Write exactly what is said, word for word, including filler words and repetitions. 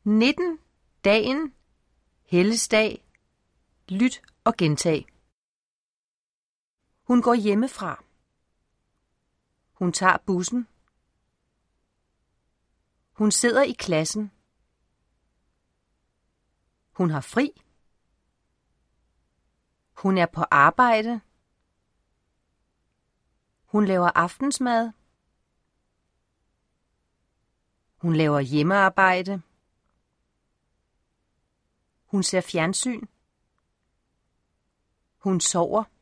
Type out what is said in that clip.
nitten. Dagen. Helles dag. Lyt og gentag. Hun går hjemmefra. Hun tager bussen. Hun sidder i klassen. Hun har fri. Hun er på arbejde. Hun laver aftensmad. Hun laver hjemmearbejde. Hun ser fjernsyn. Hun sover.